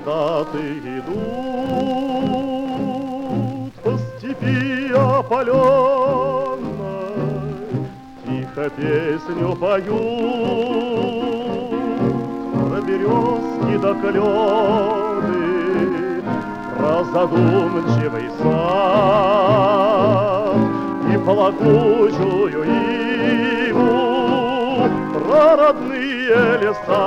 солдаты идут по степи опаленной, тихо песню поют про березки до клены, про задумчивый сад и плакучую иву, про родные леса,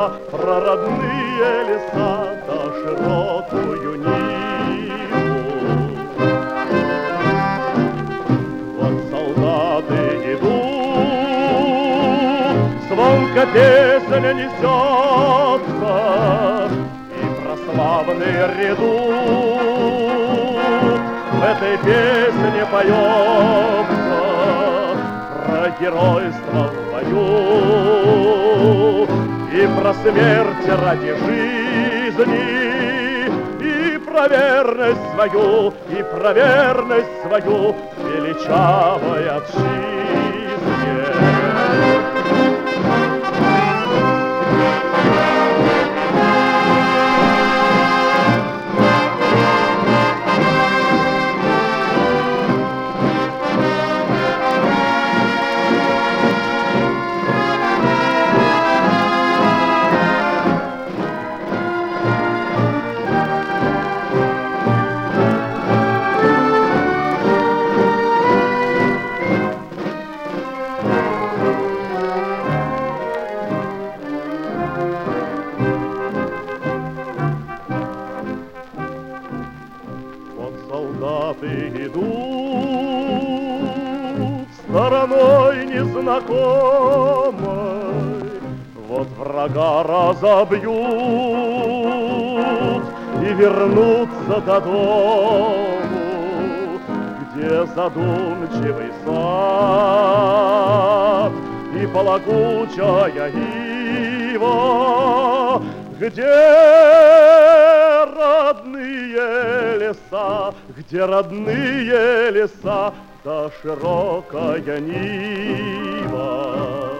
да широкую Ниву. Вот солдаты идут, звонко песня несется, и про славный редут в этой песне поется про геройство в бою и про смерть ради жизни, и про верность свою величавой отчизне. Солдаты идут стороной незнакомой, вот врага разобьют и вернутся до дому, где задумчивый сад и плакучая ива, где родные леса, да широкая Нива.